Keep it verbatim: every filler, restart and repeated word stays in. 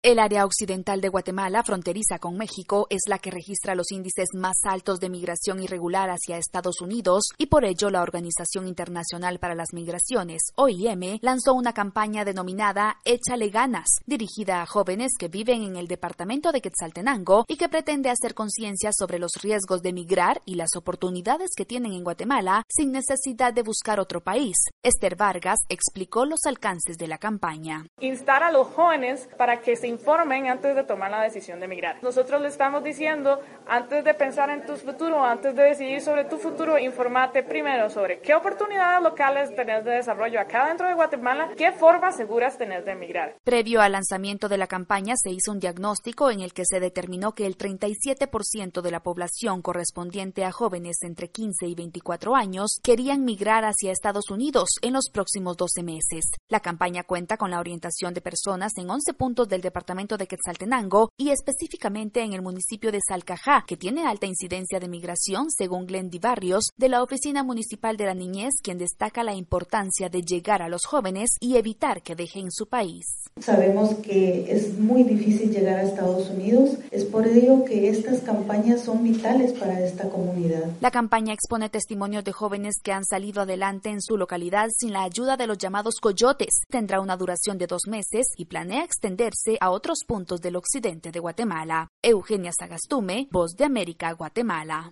El área occidental de Guatemala, fronteriza con México, es la que registra los índices más altos de migración irregular hacia Estados Unidos y por ello la Organización Internacional para las Migraciones, O I M, lanzó una campaña denominada Échale Ganas, dirigida a jóvenes que viven en el departamento de Quetzaltenango y que pretende hacer conciencia sobre los riesgos de migrar y las oportunidades que tienen en Guatemala sin necesidad de buscar otro país. Esther Vargas explicó los alcances de la campaña. Instar a los jóvenes para que se informen antes de tomar la decisión de migrar. Nosotros le estamos diciendo, antes de pensar en tu futuro, antes de decidir sobre tu futuro, infórmate primero sobre qué oportunidades locales tenés de desarrollo acá dentro de Guatemala, qué formas seguras tenés de migrar. Previo al lanzamiento de la campaña se hizo un diagnóstico en el que se determinó que el treinta y siete por ciento de la población correspondiente a jóvenes entre quince y veinticuatro años querían migrar hacia Estados Unidos en los próximos doce meses. La campaña cuenta con la orientación de personas en once puntos del departamento departamento de Quetzaltenango y específicamente en el municipio de Salcajá, que tiene alta incidencia de migración, según Glendy Barrios, de la Oficina Municipal de la Niñez, quien destaca la importancia de llegar a los jóvenes y evitar que dejen su país. Sabemos que es muy difícil llegar a Estados Unidos, es por ello que estas campañas son vitales para esta comunidad. La campaña expone testimonios de jóvenes que han salido adelante en su localidad sin la ayuda de los llamados coyotes. Tendrá una duración de dos meses y planea extenderse a otros puntos del occidente de Guatemala. Eugenia Sagastume, Voz de América, Guatemala.